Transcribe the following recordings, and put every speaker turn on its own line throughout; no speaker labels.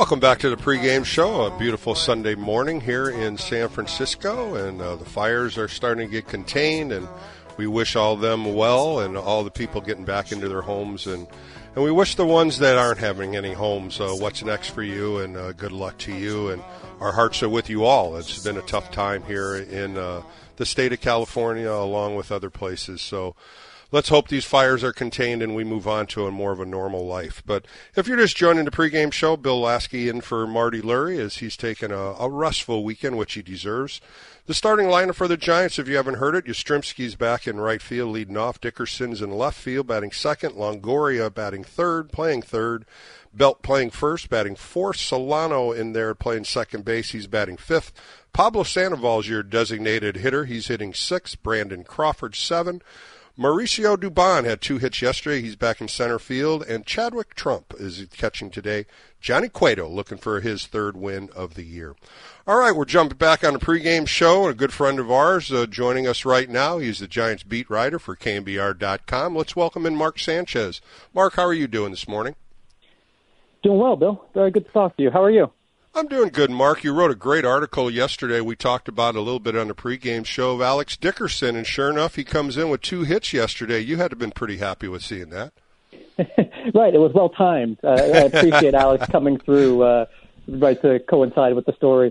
Welcome back to the pregame show. A beautiful Sunday morning here in San Francisco, and the fires are starting to get contained, and we wish all of them well and all the people getting back into their homes, and we wish the ones that aren't having any homes what's next for you, and good luck to you, and our hearts are with you all. It's been a tough time here in the state of California along with other places, so let's hope these fires are contained and we move on to a more of a normal life. But if you're just joining the pregame show, Bill Lasky in for Marty Lurie as he's taken a restful weekend, which he deserves. The starting lineup for the Giants, if you haven't heard it, Yastrzemski's back in right field leading off. Dickerson's in left field batting second. Longoria batting third, playing third. Belt playing first, batting fourth. Solano in there playing second base. He's batting fifth. Pablo Sandoval's your designated hitter. He's hitting sixth. Brandon Crawford, seven. Mauricio Dubon had 2 hits yesterday. He's back in center field. And Chadwick Trump is catching today. Johnny Cueto looking for his third win of the year. All right, we're jumping back on the pregame show. A good friend of ours joining us right now. He's the Giants beat writer for KNBR.com. Let's welcome in Mark Sanchez. Mark, how are you doing this morning?
Doing well, Bill. Very good to talk to you. How are you?
I'm doing good, Mark. You wrote a great article yesterday. We talked about a little bit on the pregame show of Alex Dickerson, and sure enough, he comes in with 2 hits yesterday. You had to have been pretty happy with seeing that.
Right. It was well timed. I appreciate Alex coming through right to coincide with the story.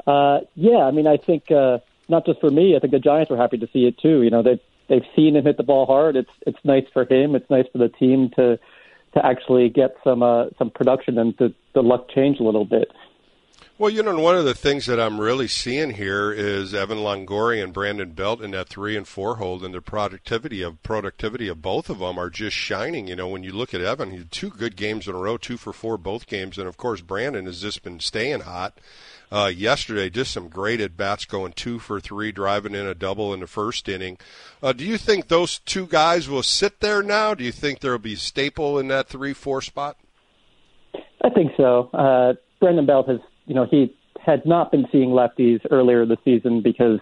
I think not just for me. I think the Giants were happy to see it too. You know, they've seen him hit the ball hard. It's nice for him. It's nice for the team to actually get some production and the luck change a little bit.
Well, you know, one of the things that I'm really seeing here is Evan Longoria and Brandon Belt in that 3 and 4 hold, and the productivity of both of them are just shining. You know, when you look at Evan, he had 2 good games in a row, 2 for 4 both games, and of course Brandon has just been staying hot. Yesterday, just some great at-bats, going 2 for 3, driving in a double in the first inning. Do you think those 2 guys will sit there now? Do you think there will be a staple in that 3-4 spot?
I think so. Brandon Belt has, he had not been seeing lefties earlier this season because,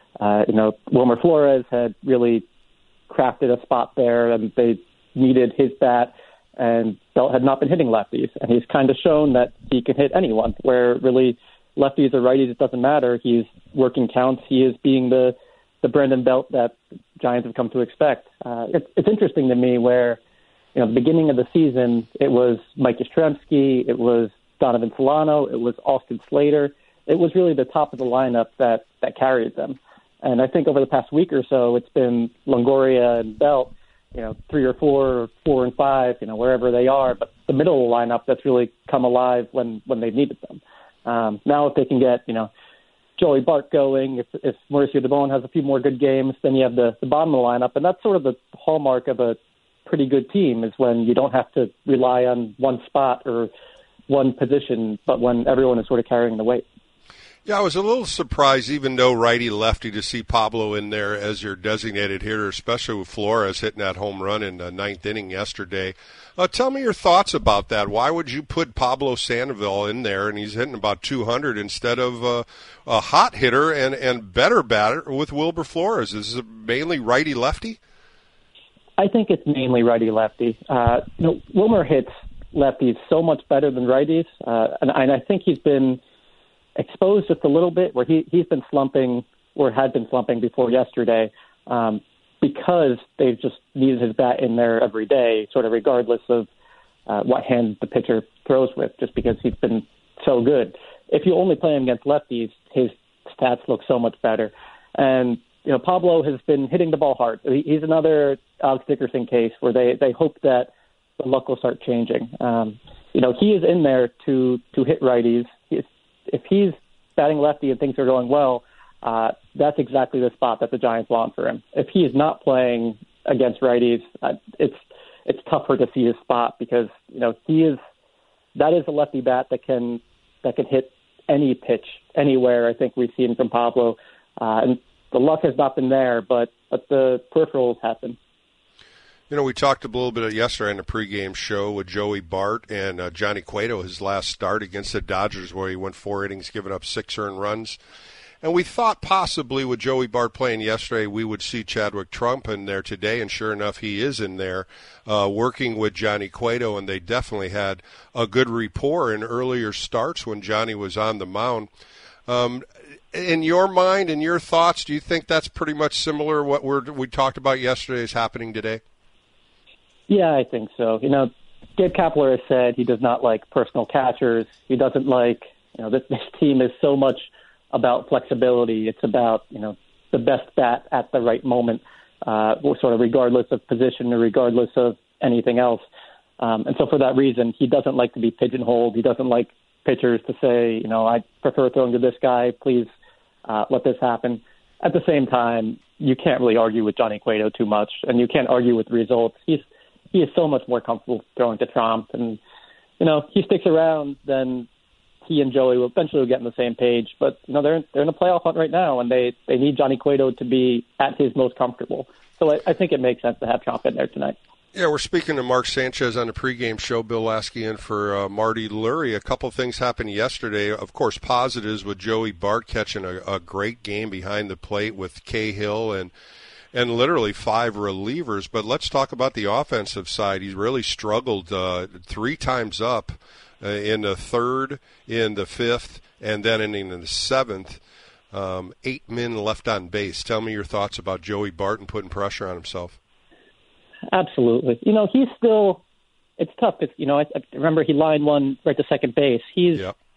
Wilmer Flores had really crafted a spot there and they needed his bat, and Belt had not been hitting lefties. And he's kind of shown that he can hit anyone, where really lefties or righties, it doesn't matter. He's working counts. He is being the Brandon Belt that Giants have come to expect. It's interesting to me where, the beginning of the season, it was Mike Yastrzemski, it was Donovan Solano, it was Austin Slater. It was really the top of the lineup that carried them. And I think over the past week or so, it's been Longoria and Belt, 3 or 4, or 4 and 5, wherever they are. But the middle of the lineup that's really come alive when they've needed them. Now if they can get, Joey Bart going, if Mauricio Dubon has a few more good games, then you have the bottom of the lineup. And that's sort of the hallmark of a pretty good team, is when you don't have to rely on one spot or one position, but when everyone is sort of carrying the weight.
Yeah, I was a little surprised, even though righty-lefty, to see Pablo in there as your designated hitter, especially with Flores hitting that home run in the 9th inning yesterday. Tell me your thoughts about that. Why would you put Pablo Sandoval in there, and he's hitting about 200 instead of a hot hitter and better batter with Wilmer Flores? Is it mainly righty-lefty?
I think it's mainly righty-lefty. Wilmer hits lefties so much better than righties, and I think he's been exposed just a little bit where he's been slumping, or had been slumping before yesterday, because they've just needed his bat in there every day, sort of regardless of what hand the pitcher throws with, just because he's been so good. If you only play him against lefties, his stats look so much better. And, Pablo has been hitting the ball hard. He's another Alex Dickerson case where they hope that the luck will start changing. He is in there to hit righties. If he's batting lefty and things are going well, that's exactly the spot that the Giants want for him. If he is not playing against righties, it's tougher to see his spot, because that is a lefty bat that can hit any pitch anywhere. I think we've seen from Pablo, and the luck has not been there, but the peripherals have been.
We talked a little bit yesterday in the pregame show with Joey Bart and Johnny Cueto, his last start against the Dodgers, where he went 4 innings, giving up 6 earned runs. And we thought possibly with Joey Bart playing yesterday, we would see Chadwick Trump in there today, and sure enough, he is in there working with Johnny Cueto, and they definitely had a good rapport in earlier starts when Johnny was on the mound. In your mind and your thoughts, do you think that's pretty much similar what we talked about yesterday is happening today?
Yeah, I think so. Gabe Kapler has said he does not like personal catchers. He doesn't like, this team is so much about flexibility. It's about, the best bat at the right moment, sort of regardless of position or regardless of anything else. And so for that reason, he doesn't like to be pigeonholed. He doesn't like pitchers to say, I prefer throwing to this guy. Please let this happen. At the same time, you can't really argue with Johnny Cueto too much, and you can't argue with the results. He is so much more comfortable throwing to Trump, and he sticks around, then he and Joey will eventually get on the same page. But they're in a playoff hunt right now, and they need Johnny Cueto to be at his most comfortable. So I think it makes sense to have Trump in there tonight.
Yeah, we're speaking to Mark Sanchez on the pregame show. Bill Lasky in for Marty Lurie. A couple of things happened yesterday. Of course, positives with Joey Bart catching a great game behind the plate with Cahill and literally 5 relievers. But let's talk about the offensive side. He's really struggled 3 times up in the 3rd, in the 5th, and then in the 7th. 8 men left on base. Tell me your thoughts about Joey Bart and putting pressure on himself.
Absolutely. He's still – it's tough. I remember he lined one right to second base. He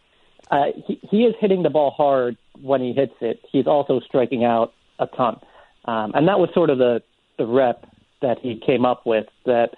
is hitting the ball hard when he hits it. He's also striking out a ton. And that was sort of the rep that he came up with, that,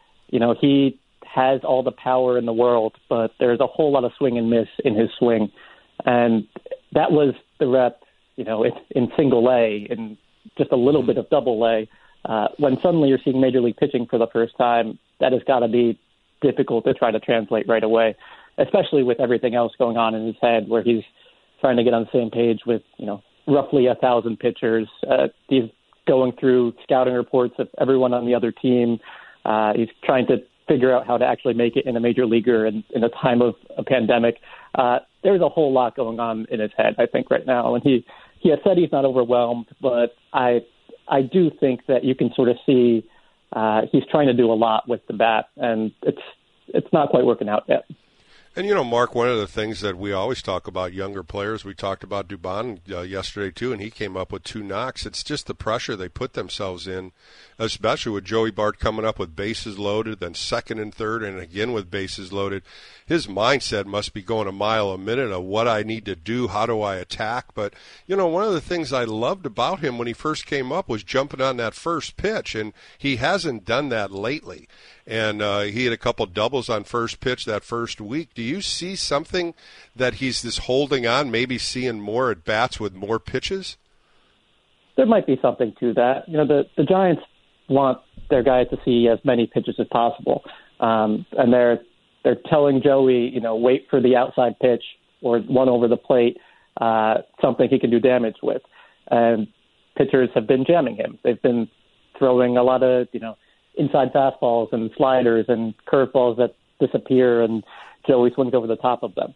he has all the power in the world, but there's a whole lot of swing and miss in his swing. And that was the rep, in single A and just a little bit of double A. When suddenly you're seeing Major League pitching for the first time, that has got to be difficult to try to translate right away, especially with everything else going on in his head, where he's trying to get on the same page with, roughly 1,000 pitchers. He's going through scouting reports of everyone on the other team. He's trying to figure out how to actually make it in a major leaguer in a time of a pandemic. There's a whole lot going on in his head, I think, right now. And he has said he's not overwhelmed, but I do think that you can sort of see he's trying to do a lot with the bat, and it's not quite working out yet.
And, Mark, one of the things that we always talk about younger players, we talked about Dubon yesterday too, and he came up with 2 knocks. It's just the pressure they put themselves in, especially with Joey Bart coming up with bases loaded, then 2nd and 3rd, and again with bases loaded. His mindset must be going a mile a minute of what I need to do, how do I attack. But, one of the things I loved about him when he first came up was jumping on that first pitch, and he hasn't done that lately. And he had a couple doubles on first pitch that first week. Do you see something that he's just holding on, maybe seeing more at bats with more pitches?
There might be something to that. The Giants want their guys to see as many pitches as possible, and they're telling Joey, wait for the outside pitch or one over the plate, something he can do damage with. And pitchers have been jamming him. They've been throwing a lot of, inside fastballs and sliders and curveballs that disappear, and Joey swings over the top of them.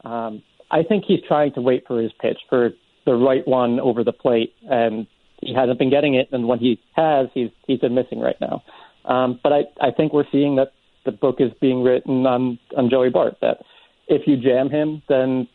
I think he's trying to wait for his pitch, for the right one over the plate, and he hasn't been getting it, and when he has, he's been missing right now. But I think we're seeing that the book is being written on Joey Bart, that if you jam him, then,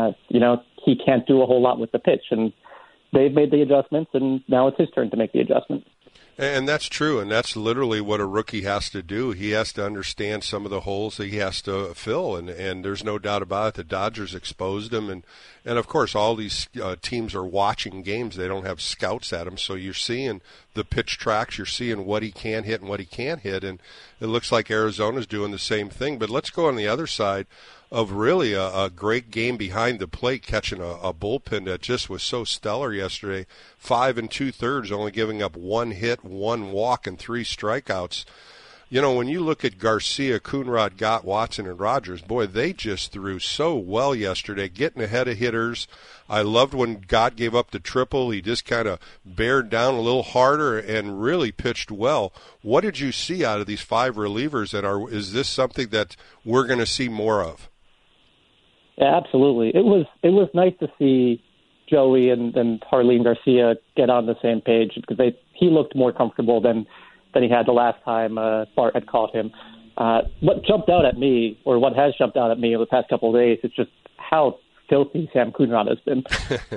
he can't do a whole lot with the pitch, and they've made the adjustments, and now it's his turn to make the adjustment.
And that's true, and that's literally what a rookie has to do. He has to understand some of the holes that he has to fill, and there's no doubt about it. The Dodgers exposed him, and of course all these teams are watching games. They don't have scouts at him, so you're seeing the pitch tracks. You're seeing what he can hit and what he can't hit, and it looks like Arizona's doing the same thing. But let's go on the other side of really a great game behind the plate, catching a bullpen that just was so stellar yesterday. 5 2/3, only giving up 1 hit, 1 walk, and 3 strikeouts. When you look at Garcia, Coonrod, Gott, Watson, and Rogers, boy, they just threw so well yesterday, getting ahead of hitters. I loved when Gott gave up the triple. He just kind of bared down a little harder and really pitched well. What did you see out of these 5 relievers? Is this something that we're going to see more of?
Yeah, absolutely. It was nice to see Joey and Harleen Garcia get on the same page, because he looked more comfortable than he had the last time Bart had caught him. What jumped out at me, or what has jumped out at me over the past couple of days, is just how filthy Sam Coonrod has been.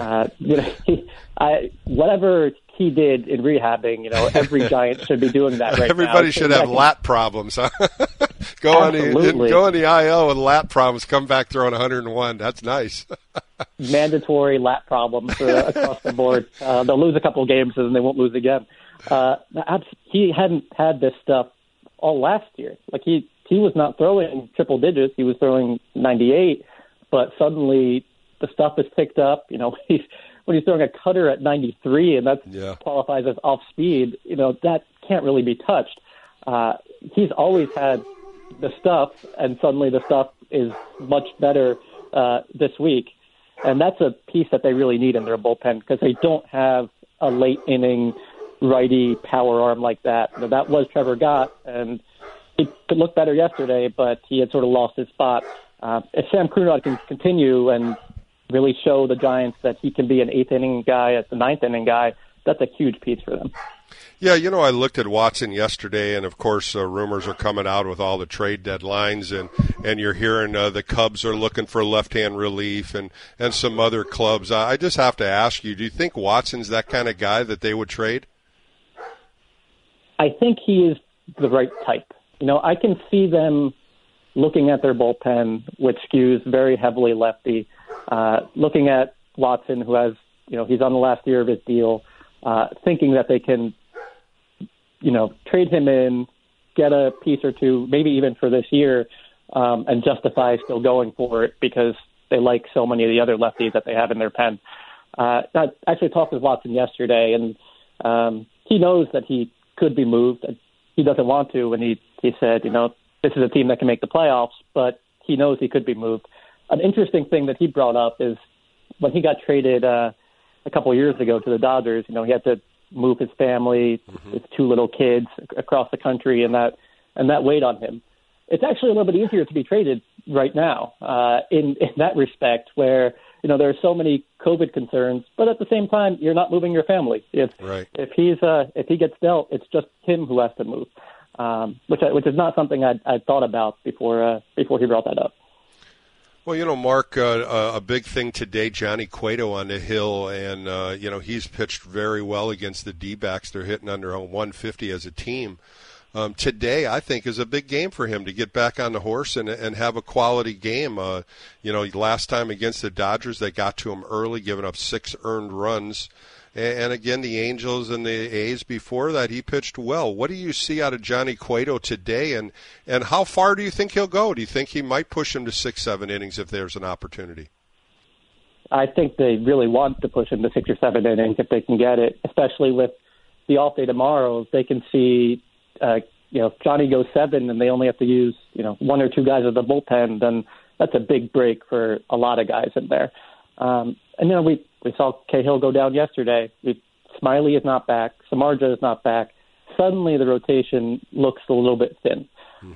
Whatever he did in rehabbing, every Giant should be doing that right
Everybody
now.
should have lat problems, huh? Go on the IL with lat problems, come back throwing 101. That's nice.
Mandatory lat problems across the board. They'll lose a couple of games and they won't lose again. He hadn't had this stuff all last year. Like he was not throwing triple digits. He was throwing 98, but suddenly the stuff is picked up. When he's throwing a cutter at 93 and that qualifies as off speed, that can't really be touched. He's always had the stuff, and suddenly the stuff is much better this week. And that's a piece that they really need in their bullpen, because they don't have a late inning righty power arm like that. That was Trevor Gott, and he could look better yesterday, but he had sort of lost his spot. If Sam Coonrod can continue and really show the Giants that he can be an eighth inning guy, as the ninth inning guy, that's a huge piece for them.
Yeah, I looked at Watson yesterday, and of course rumors are coming out with all the trade deadlines, and you're hearing the Cubs are looking for left-hand relief and some other clubs. I just have to ask you, do you think Watson's that kind of guy that they would trade?
I think he is the right type. I can see them looking at their bullpen, which skews very heavily lefty, looking at Watson, who has, he's on the last year of his deal, thinking that they can, trade him in, get a piece or two, maybe even for this year, and justify still going for it because they like so many of the other lefties that they have in their pen. I actually talked with Watson yesterday, and he knows that he could be moved. He doesn't want to, and he said, this is a team that can make the playoffs, but he knows he could be moved. An interesting thing that he brought up is when he got traded a couple of years ago to the Dodgers, he had to move his family, his two little kids across the country, and that weighed on him. It's actually a little bit easier to be traded right now in that respect, where there are so many COVID concerns, but at the same time, you're not moving your family. If he gets dealt, it's just him who has to move, which is not something I'd thought about before he brought that up.
Well, Mark, a big thing today, Johnny Cueto on the hill, and, he's pitched very well against the D-backs. They're hitting under 150 as a team. Today, I think, is a big game for him to get back on the horse and have a quality game. Last time against the Dodgers, they got to him early, giving up 6 earned runs. And again, the Angels and the A's before that, he pitched well. What do you see out of Johnny Cueto today, and how far do you think he'll go? Do you think he might push him to 6-7 innings if there's an opportunity?
I think they really want to push him to 6 or 7 innings if they can get it, especially with the off day tomorrow. If they can see, if Johnny goes 7 and they only have to use, 1 or 2 guys of the bullpen, then that's a big break for a lot of guys in there. We saw Cahill go down yesterday. Smiley is not back. Samardzija is not back. Suddenly the rotation looks a little bit thin.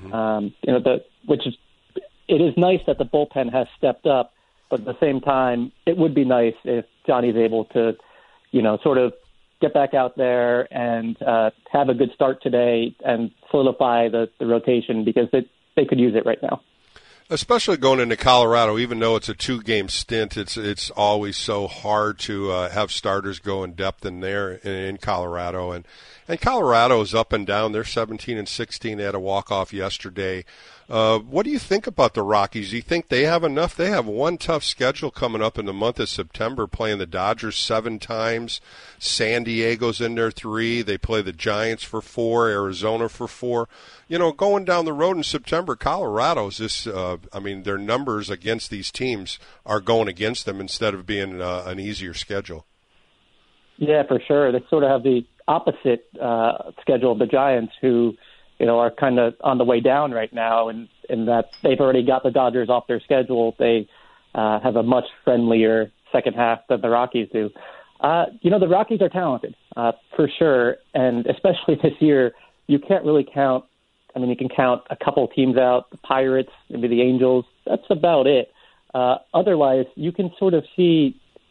It is nice that the bullpen has stepped up, but at the same time, it would be nice if Johnny's able to, sort of get back out there and have a good start today and solidify the rotation, because they could use it right now.
Especially going into Colorado, even though it's a 2-game stint, it's always so hard to have starters go in depth in Colorado. And Colorado is up and down. They're 17-16. They had a walk-off yesterday. What do you think about the Rockies? Do you think they have enough? They have one tough schedule coming up in the month of September, playing the Dodgers 7 times. San Diego's in there 3. They play the Giants for 4, Arizona for 4. Going down the road in September, Colorado's their numbers against these teams are going against them instead of being an easier schedule.
Yeah, for sure. They sort of have the opposite schedule of the Giants, who are kind of on the way down right now, in that they've already got the Dodgers off their schedule. They have a much friendlier second half than the Rockies do. The Rockies are talented, for sure, and especially this year, you can't really count. You can count a couple teams out, the Pirates, maybe the Angels. That's about it. Otherwise, you can sort of see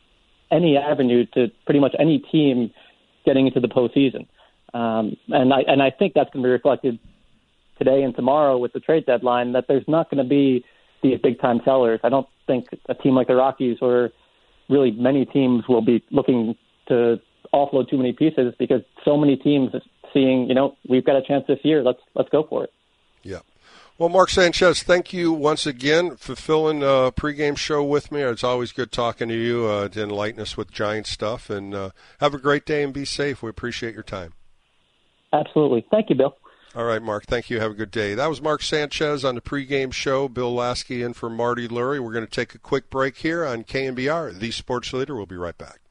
any avenue to pretty much any team getting into the postseason. And I think that's going to be reflected today and tomorrow with the trade deadline, that there's not going to be these big-time sellers. I don't think a team like the Rockies or really many teams will be looking to offload too many pieces, because so many teams are seeing, we've got a chance this year. Let's go for it.
Yeah. Well, Mark Sanchez, thank you once again for filling a pregame show with me. It's always good talking to you to enlighten us with Giant stuff. And have a great day and be safe. We appreciate your time.
Absolutely. Thank you, Bill.
All right, Mark. Thank you. Have a good day. That was Mark Sanchez on the pregame show. Bill Lasky in for Marty Lurie. We're going to take a quick break here on KNBR, the sports leader. We'll be right back.